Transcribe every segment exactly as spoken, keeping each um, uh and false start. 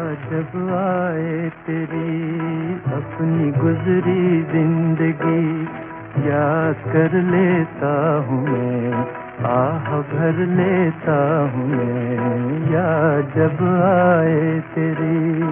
जब आए तेरी अपनी गुजरी जिंदगी, याद कर लेता हूँ मैं, आह भर लेता हूँ मैं, याद जब आए तेरी।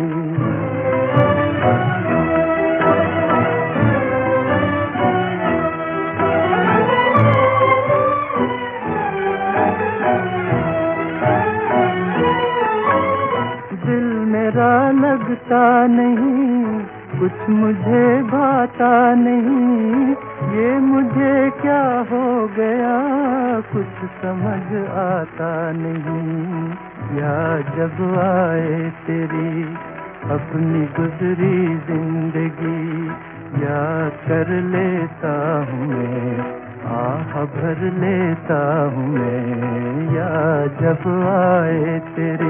दिल मेरा लगता नहीं, कुछ मुझे भाता नहीं, ये मुझे क्या हो गया कुछ समझ आता नहीं। याद जब आए तेरी अपनी गुजरी जिंदगी, याद कर लेता हूँ मैं, आह भर लेता हूँ मैं, याद जब आए तेरी।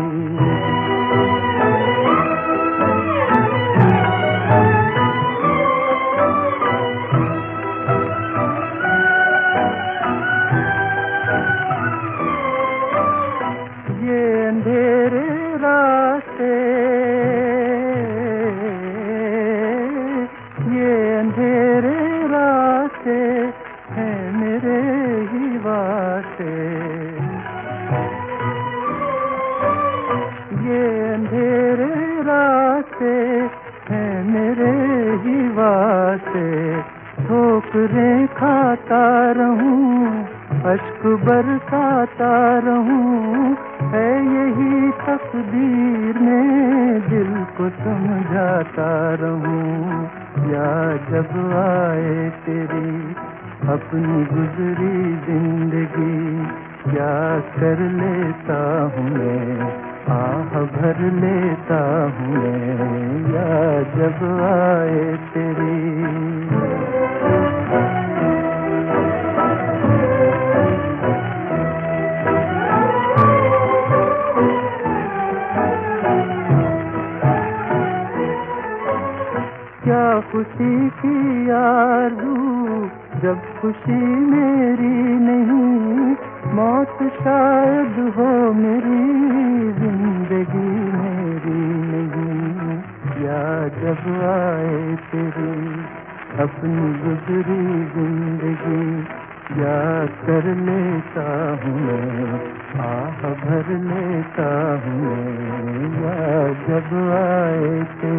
ये अंधेरे रास्ते, ये अंधेरे रास्ते हैं मेरे ही वास्ते, ये अंधेरे रास्ते हैं मेरे ही वास्ते। ठोकरें खाता रहूं, अश्क बरसाता रहूं, है यही तकदीर में दिल को समझाता रहूं। याद जब आए तेरी अपनी गुजरी जिंदगी, याद कर लेता हूँ मैं, आह भर लेता हूँ मैं, याद जब आए तेरी। क्या खुशी की आरज़ू जब खुशी मेरी नहीं, मौत शायद हो मेरी जिंदगी मेरी नहीं। याद जब आए तेरी अपनी गुजरी जिंदगी, याद कर लेता हूँ मैं, आह भर लेता हूँ मैं, याद जब आए तेरी।